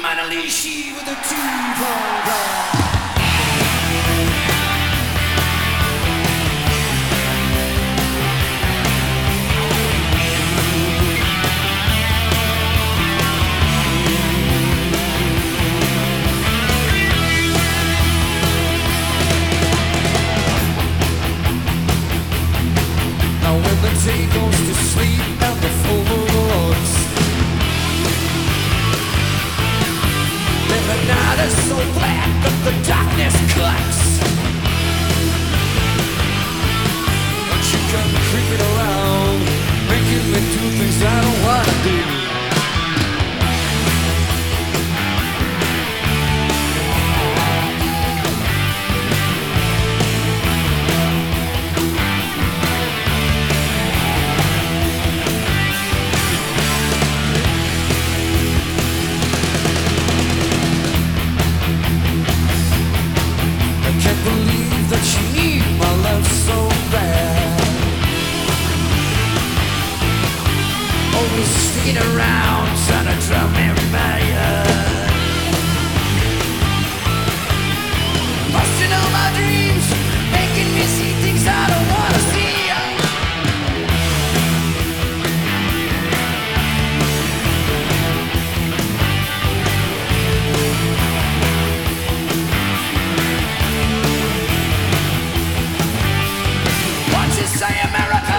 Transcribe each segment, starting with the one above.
Manalishi with a two-pronged glove. Now when the day goes to sleep and the overlords, and the night is so black that the darkness cuts, but you come creeping around, making me do things I don't wanna do. Can't believe that you need my love so bad. Always sticking around, trying to drown me mad. Busting all my dreams, making me see things I don't wanna see. Say America.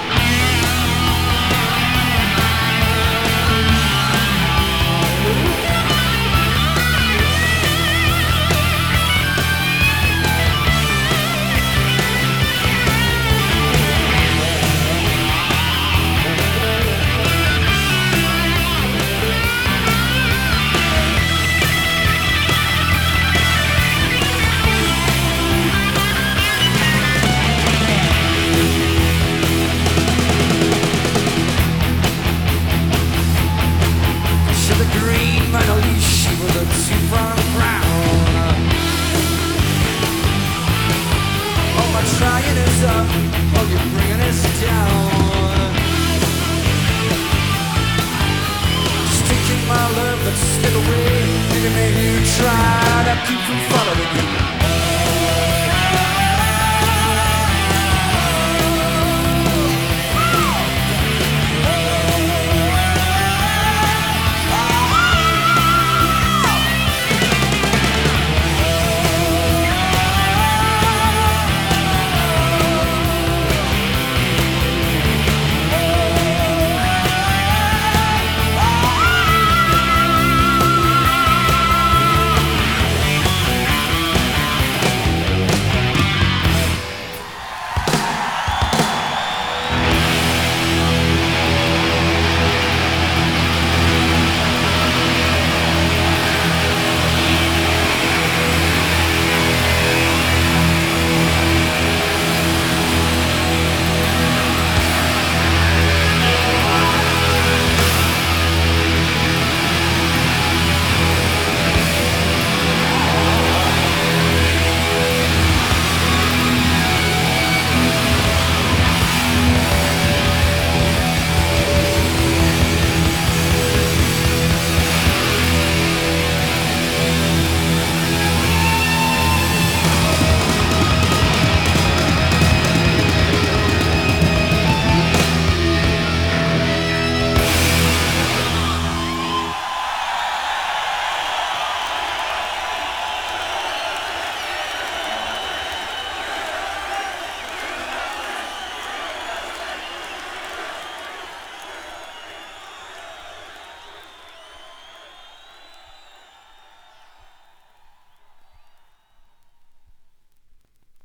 Finally, she with a two-front crown. All my trying is up, all you're bringing is down. Just taking my love, but still away. Maybe you try to keep from following you.